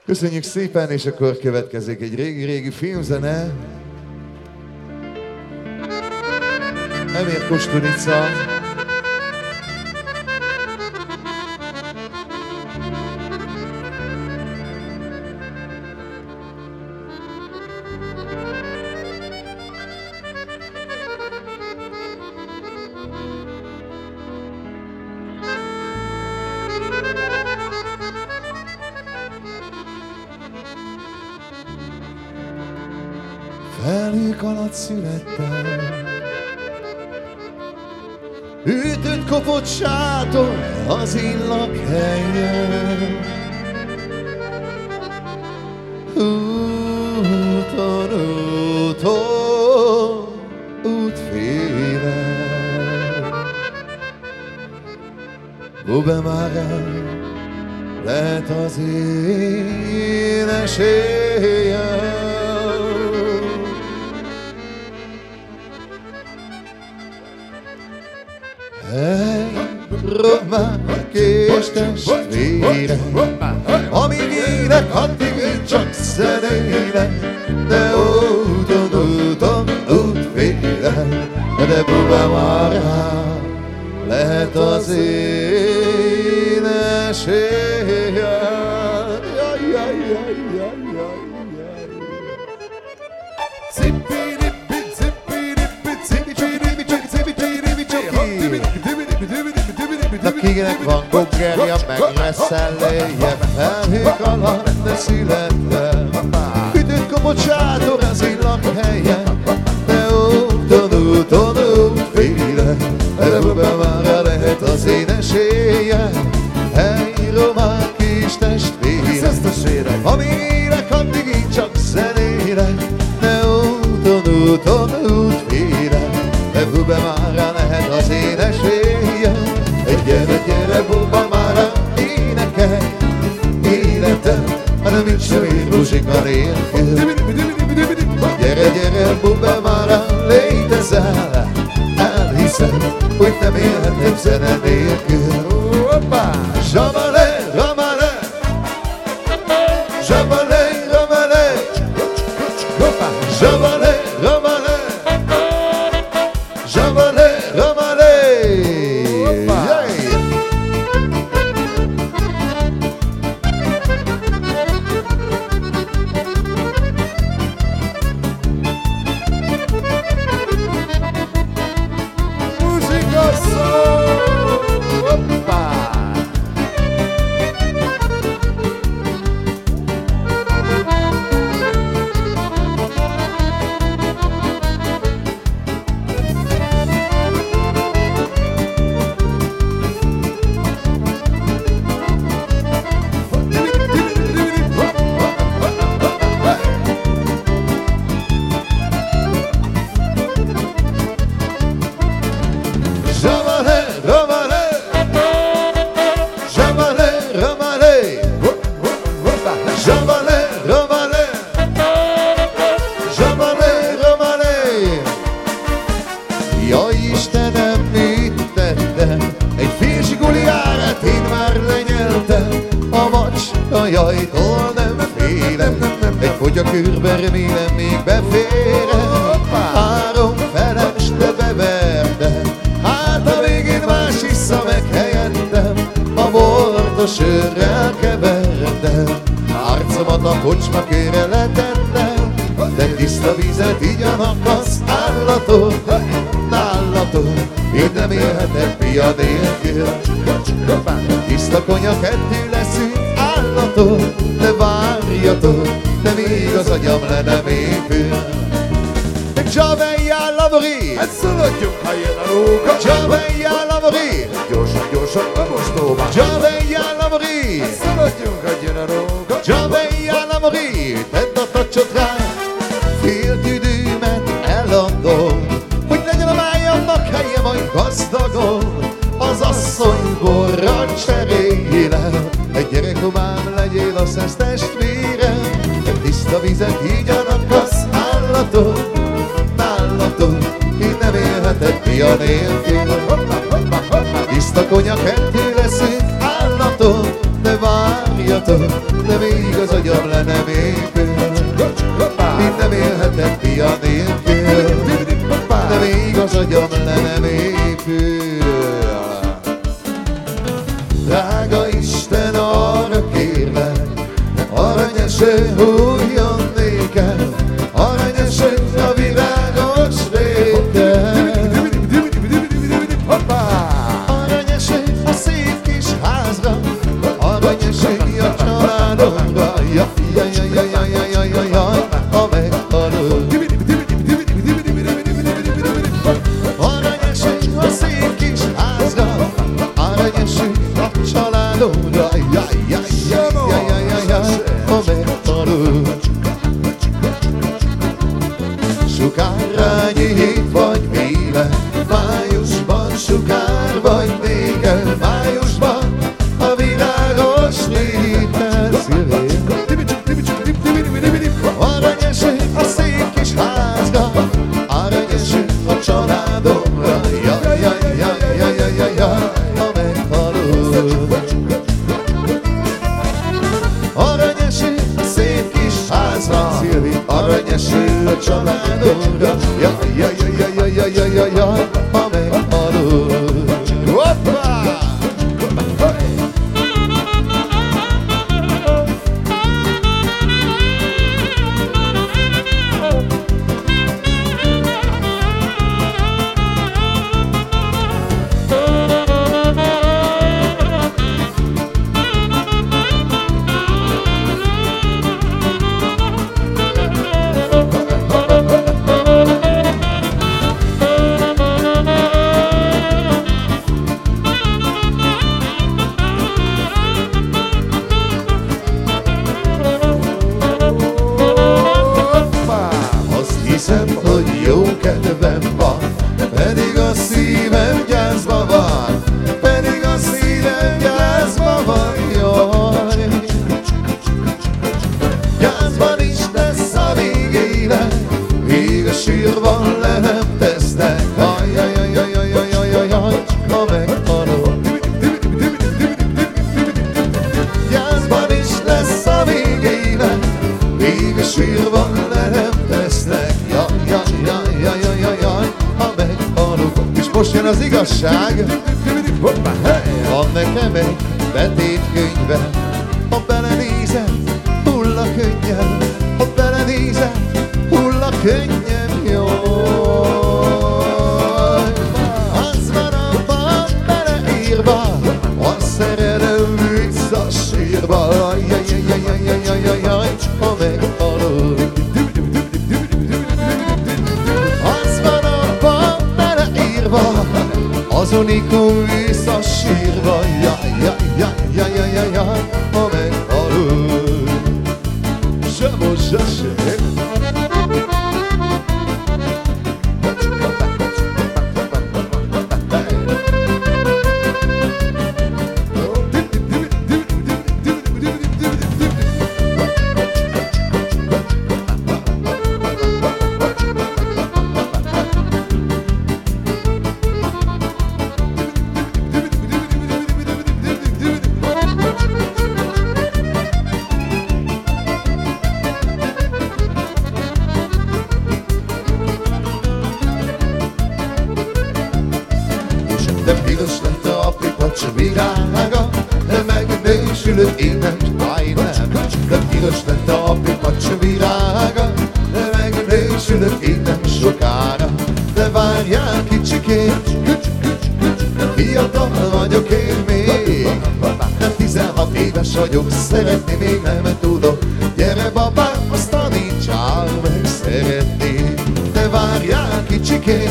Köszönjük szépen, és akkor következik egy régi-régi filmzene. Emir Kusturica. Felhők alatt születtem, ütött kopott sátor az én lakhelyen. Úton, úton, útfélen, Bube már lehet az én esélyem. Hey, romák és testvére, amíg élek, addig én csak zenélek. De úton, úton, útfélen, de Bube már lehet az én esélyem. Akinek van goggerja, meg reszelléje, felhők alatt születtem. Ütött kopott sátor az én lakhelyen, de úton, úton, útfélen, de Bube már lehet az én esélyem. Hey, romák és testvérek, amíg élek, addig én csak zenélek. De úton, úton, útfélen, de Bube már lehet az én esélyem. Gyere, gyere, Bube már énekelj, életem, hanem nincs semmi muzsika nélkül. Gyere, gyere, Bube már létezel, elhiszem, hogy nem élhetem zene nélkül. Zsabalé, ramalé, zsabalé, ramalé, zsabalé, ramalé, zsabalé, ramalé. Jaj, Istenem, mit tettem? Egy fél zsiguli árát én már lenyeltem. A macskajajtól nem félem, egy fogyakörbe remélem még beférem. 3 felest beverdem, hát a végén más issza meg helyettem. A bort a sörrel keverdem, arcomat a kocsmakőre letettem. De tiszta vizet igyanak az állatok, én nem élhetek fia nélkül. Tiszta konyak, ettől leszünk állatok, de várjatok, de még az agyam le nem épül. Giaveia lavori, hát szaladjunk, ha jön a róka. Giaveia lavori, gyorsan, gyorsan a mostóba. Giaveia lavori, hát szaladjunk, ha jön a róka. Giaveia lavori, tedd a tacsot rá, fél tüdőmet eladom, hogy legyen a májamnak helye majd gazdagon. Az asszony borra cserélem, egy gyerekomám legyél a szesz testvérem. Tiszta vizet igyanak az állatok, én nem élhetek fia nélkül. Tiszta konyak, ettől leszünk állatok, de várjatok, de még az agyam le nem épül, én nem élhetek fia nélkül, de még az agyam le nem épül. Drága Isten, arra kérlek, aranyeső hulljon nékem, aranyeső a világos réten. Aranyeső a szép kis házra, aranyeső a családomra, jaj, ha meghalok. Aranyeső a szép kis házra, aranyeső a családomra, jaj, ha meghalok. Sukárra nyílt vagy véle, májusban sukár vagy négen, májusban a világos léten szívén. Aranyeső a szép kis házra, aranyeső a családomra, jaj, ha meghalok. Aranyeső a szép kis házra, aranyeső a családomra, jaj, ha meghalok. Hoppá! Hiszem, hogy jó kedvem van, pedig a szívem gyászba van, pedig a szívem gyászba van, jaj. Gyászban is lesz a végére, míg a sírban le nem tesznek, jaj, ha meghalok. Gyászban is lesz a végére, míg a sírban le nem tesznek, ha meghalok. És most jön az igazság. Van nekem egy betétkönyvem, ha belenézem, hull a könnyem, ha belenézem, hull a könnyem, jaj. Az van abban beleírva, a szerelem vissza sírba, jaj, ha meghalok. Az unikum vissza sírva, jaj, ha meghalok. Zsamos zsesé. De piros lett a pikacs virága, de megnősülök én nem, de piros lett a pikacs virága, de megnősülök én nem sokára. De várjál kicsikém, fiatal vagyok én még, de 16 éves vagyok, szeretni még nem tudok. Gyere babám, azt tanítsál meg szeretni. De várjál kicsikém,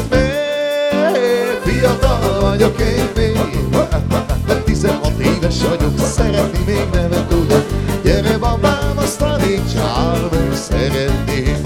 fiatal vagyok én még, de 16 éves vagyok, szeretni még nem tudok. Gyere babám, azt tanítsál meg szeretni.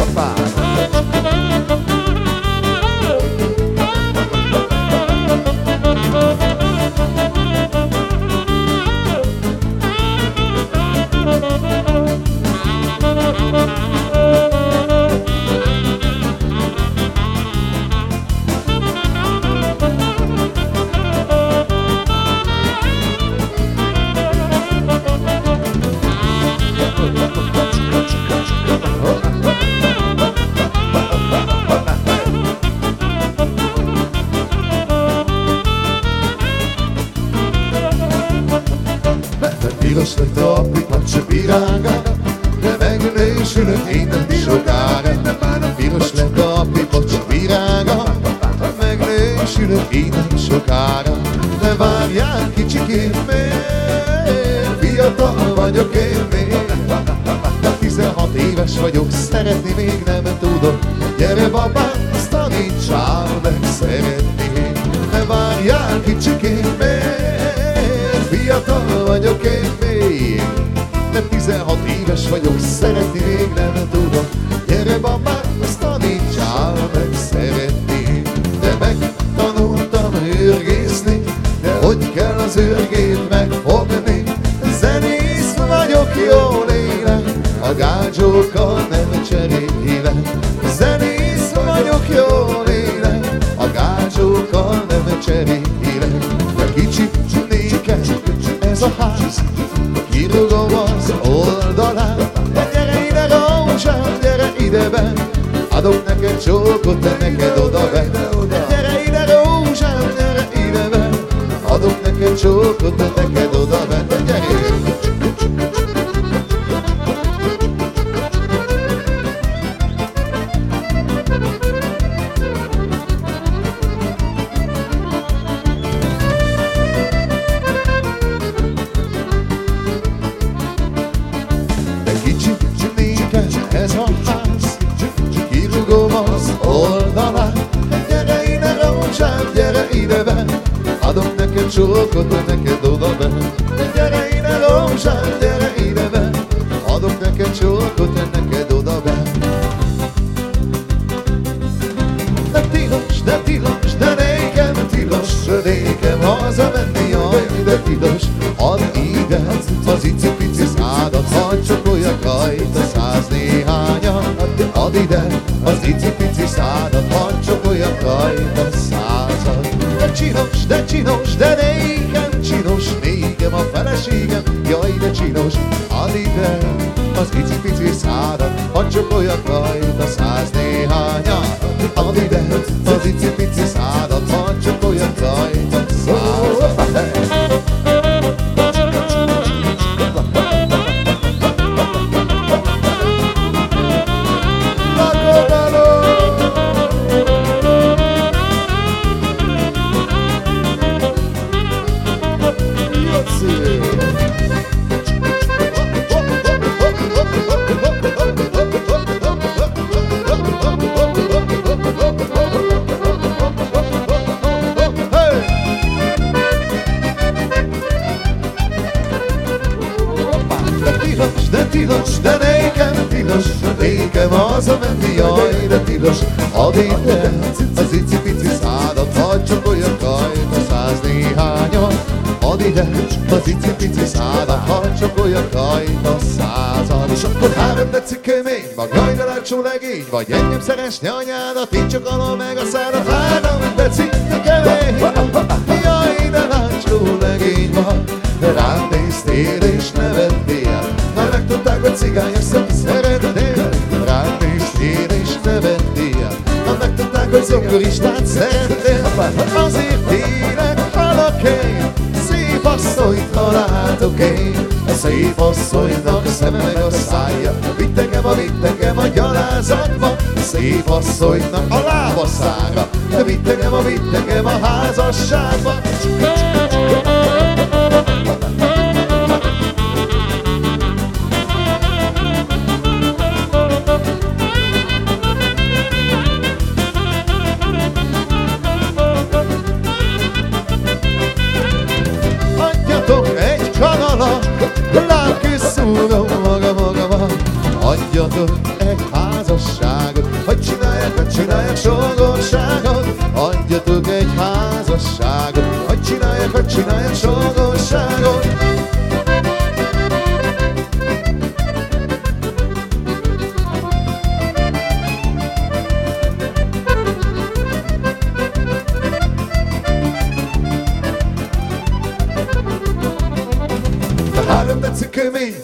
Piros lett a pikacs virága, de megnősülök innen sokára. Piros lett a pikacs virága, megnősülök innen sokára. De várjál kicsikém még, fiatal vagyok én még. De 16 éves vagyok, szeretni még nem tudok. Gyere babám, azt tanítsál meg szeretni. De várjál kicsikém még, fiatal vagyok én még. De 16 éves vagyok, szeretni még nem tudok. Gyere babám, azt tanítsál meg szeretni. De megtanultam ürgészni, de hogy kell az ürgét megfogni. Zenész vagyok, jól élek, a gádzsókkal nem cserélek. Zenész vagyok, jól élek, a gádzsókkal nem cserélek. De kicsi nékem ez a ház, kirúgom az oldalát. De gyere ide, rózsám, gyere ide be, adok neked csókot, te neked oda be. De gyere ide, rózsám, gyere ide be, adok neked csókot, te neked oda be. De gyere ide. Ez a ház, kirúgom az oldalát. Gyere ide, rózsám, gyere ide be, adok neked csókot, neked oda be. Gyere ide, rózsám, gyere ide be, adok neked csókot, neked oda be. De tilos, de nékem tilos, nékem hazamenni, jaj, de tilos. Add ide az icipici szádat, hadd csokoljak rajta 100 néhányat. Add ide az icipici szádat, hadd csokoljak rajta 100-at. De csinos, de nékem csinos, nékem a feleségem, jaj, de csinos. Add ide az icipici szádat, hadd csokoljak rajta 100 néhányat. Add ide az icipici szádat, hadd csokoljak rajta 100-at. De nékem hazamenni, jaj, de tilos. Add ide az icipici szádat, hadd csokoljak rajta 100 néhányat. Add ide az icipici szádat, hadd csokoljak rajta 100-at. És akkor 3 deci kemény, vagy jaj, de látsó legény, vagy engem szeresni anyádat, így csak alól meg a szádat. 3 deci kemény, jaj, de látsó legény vagy. Rám néztél és nevettél, már megtudták, hogy cigányok szem szeretnél. Rám néztél és nevettél, már megtudták, hogy zongoristát szeretnél. Azért élek, halok én, szép asszonyt találtok én. A szép asszonynak a szeme meg a szája, vitt engem a gyalázatba. A szép asszonynak a lábaszára, vitt engem a házasságba. Lábkőszúrom maga, adjatok egy házasságot, hogy csinálják sógorságot. Adjatok egy házasságot, hogy csinálják sógorságot.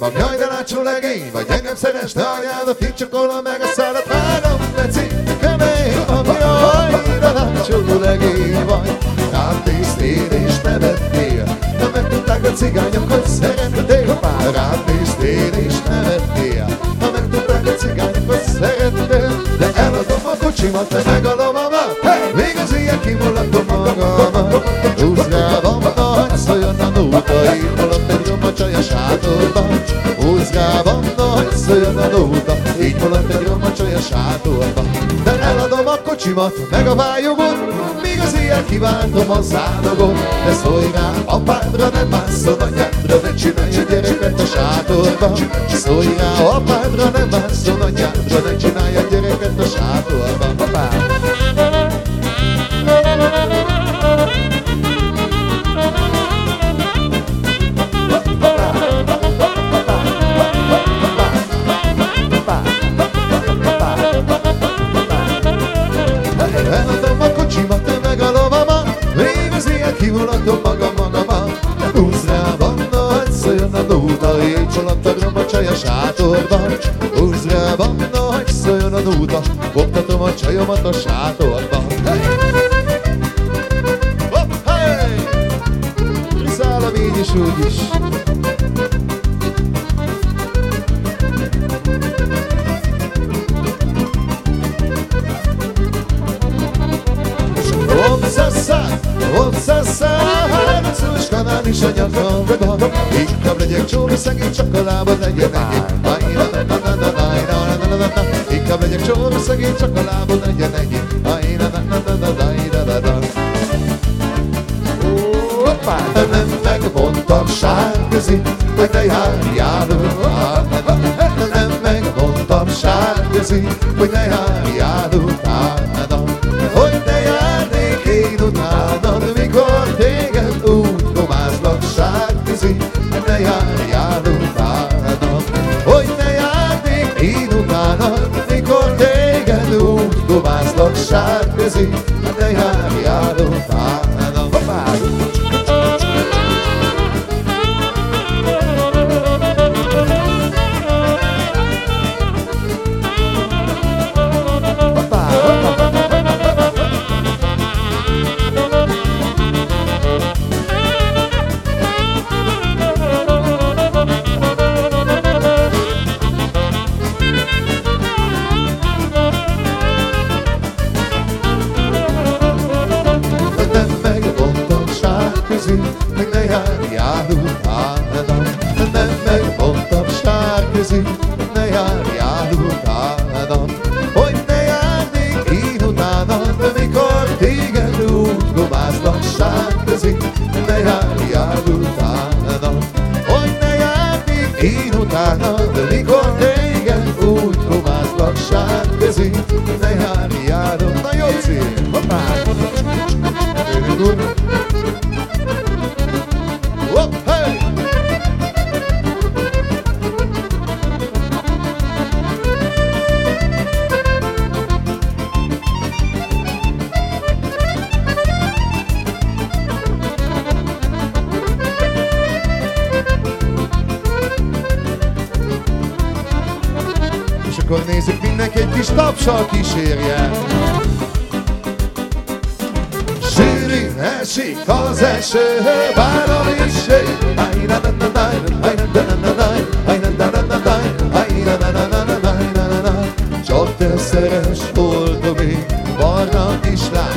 Jaj, de látsó legény, vagy engem szeresne anyád, a fincsokolom meg a szádat, várom, Beci, kemény, ami jaj, de látsó legény vagy. Rád néztél és nevettél, de megtudták a cigányok, hogy szerettél. Rád néztél és nevettél, de megtudták a cigányok, hogy szerettél. De eladom a kocsimat, de meg a lovamat, még az ilyen kimulatom magamat. Húzgában nagy, szóljon a nóta, így muladt egy roma csaj a sátorban. Húzgában nagy, szóljon a nóta, így muladt egy roma csaj a sátorban. De eladom a kocsimat, meg a vályogot, míg az ilyen kiváltom a zálogot. De szólj rá apádra, ne másszon anyádra, ne csinálj egy gyereket a sátorban. Szólj rá apádra, ne másszon anyádra, ne csinálj egy gyereket a sátorban. Eladom a kocsimat, meg a lovamat, még az ilyen kimulatom magamat. Húzz rá banda, hogy szóljon a nóta, így csolattad a csaj a sátorban. Húzz rá banda, hogy szóljon a nóta, koptatom a csajomat a sátorban. Hopp, hey! Riszálom így is, úgy is. Szús kanál is a nyakamban, inkább legyek csóri, szegény csak a lábad legyen ennyi. Inkább legyek csóri, szegény csak a lábad legyen ennyi. Nem megmondtam sárközi, hogy ne járjál utána. Nem megmondtam sárközi, hogy ne járjál utána. Hogy ne járnék én utánad, mikor téged úgy domázlak sárközi, hogy ne járjál utána. Hogy ne járnék én utánad, mikor téged úgy domázlak sárközi, hogy ne járjál utána. Még ne járjál utána. Nem megmondtam sárközi, ne járjál utána. Hogy ne járnék én utánad, mikor téged úgy domázlak sárközi, ne járjál utána. Hogy ne járnék én utánad, mikor téged úgy domázlak sárközi, ne járjál utána. Na jó cím! Hoppá! Hopp, hey! És akkor nézzük, mindenki egy kis tapsal kísérje. Sűrűn esik az eső, várom is ég. Csak te szeres voltam én, barna kislány.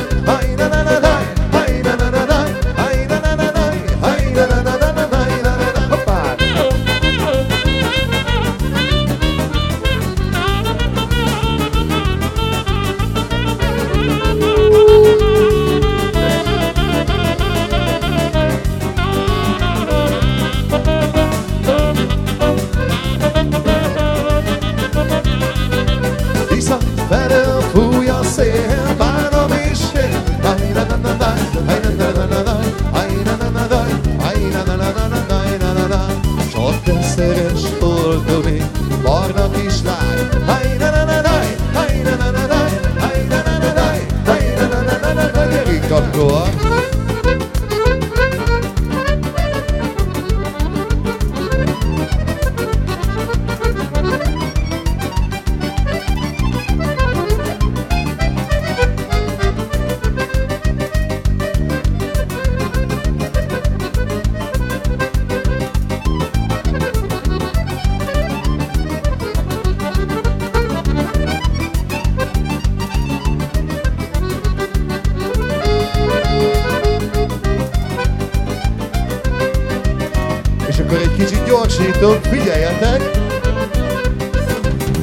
Felől fúj a szél, bánom is én. Csak te szeres voltam én, barna kislány. Gyerünk akkor!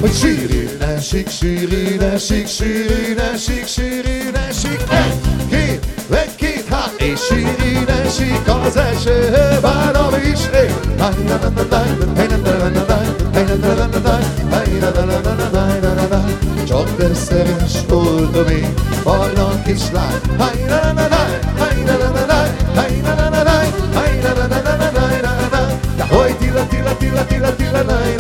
hogy sűrűn esik, sűrűn esik, sűrűn esik, sűrűn esik. Egy-két, és sűrűn esik az eső, várom is. Csak te szeres voltam én, bajnok kislány. Hogy tila, tila, tila, tila, tila,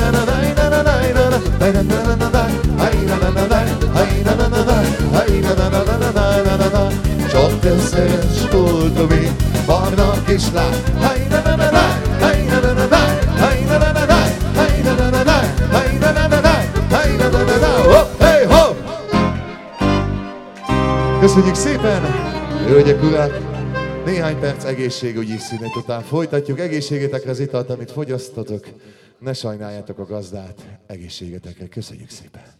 csak te szeres voltam én, bajnok kislány. Köszönjük szépen, hölgyek, urak! Néhány perc egészségügyi szünet után folytatjuk. Egészségetekre az italt, amit fogyasztotok. Ne sajnáljátok a gazdát, egészségetekre. Köszönjük szépen!